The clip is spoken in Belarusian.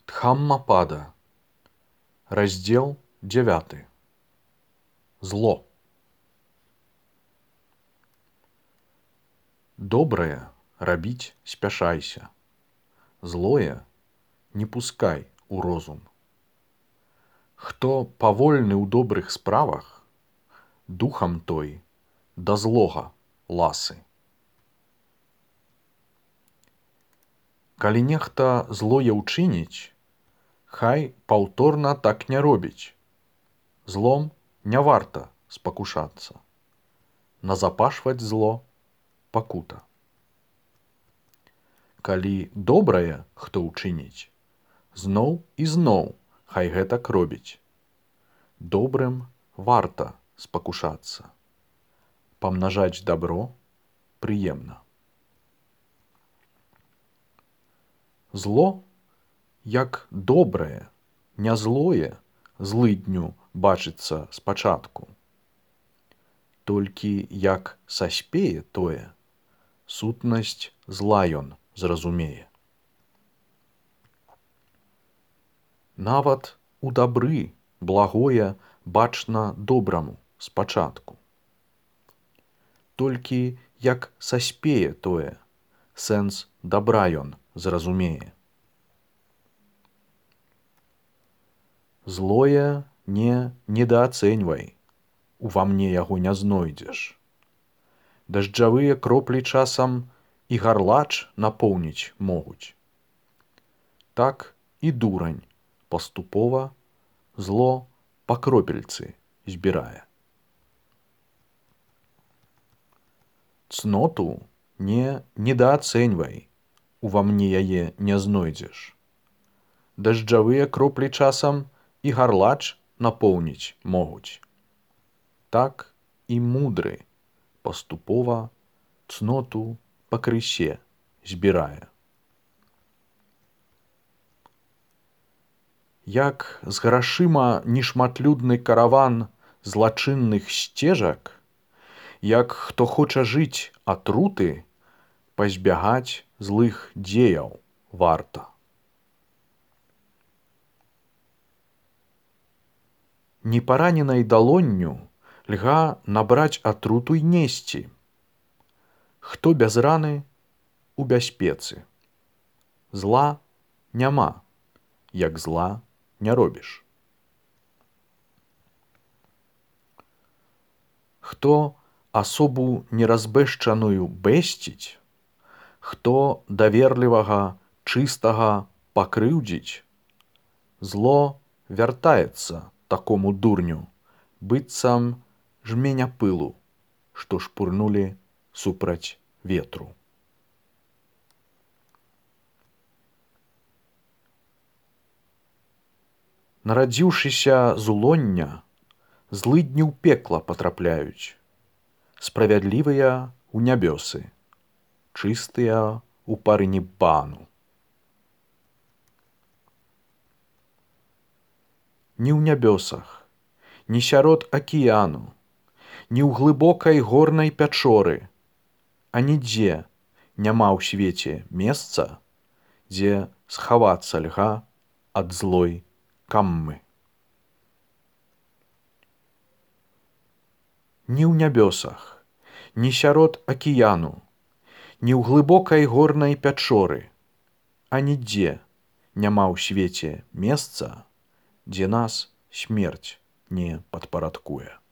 Дхаммапада. Раздел 9. Зло. Добрае рабіць спяшайся, злое не пускай у розум. Хто павольны ў добрых справах, духам той да злога ласы. Калі нехта злое ўчыніць, хай паўторна так не робіць. Злом не варта спакушацца. Назапашваць зло пакута. Калі добрае хто ўчыніць, зноў і зноў хай гэтак робіць. Добрым варта спакушацца. Памнажаць дабро прыемна. Зло, як добрае, не злое, злыдню бачыцца спачатку. Толькі як саспее тое, сутнасць зла ён зразумее. Нават у дабры благое бачна добраму спачатку. Толькі як саспее тое, сэнс дабра ён зразумее. Злое не недаацэньвай, ува мне яго не знойдзеш. Дажджавыя кроплі часам і гарлач напоўніць могуць. Так і дурань паступова зло па кропельцы збірае. Цноту не недаацэньвай, ува мне яе не знойдзеш. Дажджавыя кроплі часам і гарлач напоўніць могуць. Так і мудры паступова цноту пакрысе збірае. Як з грашыма нешматлюдны караван злачынных сцежак, як хто хоча жыць атруты, пазбягаць злых дзеяў варта. Непараненай далонню льга набраць атруту й несці. Хто без раны у бяспецы. Зла няма, як зла не робіш. Хто асобу неразбэшчаную бэсціць, хто даверлівага чыстага пакрыўдзіць, зло вяртаецца такому дурню, быццам жменя пылу, што шпурнулі супраць ветру. Нарадзіўшыся з улоння, злыдні ў пекла патрапляюць, справядлівыя ў нябёсы, чыстыя ў парніббану. Ні ў нябёсах, ні сярод акіяну, ні ў глыбокай горнай пячоры, а нідзе няма ў свеце месца, дзе схавацца льга ад злой каммы. Ні ў нябёсах, ні сярод акіяну, ні ў глыбокай горнай пячоры, а нідзе няма ў свеце месца, дзе нас смерць не падпарадкуе.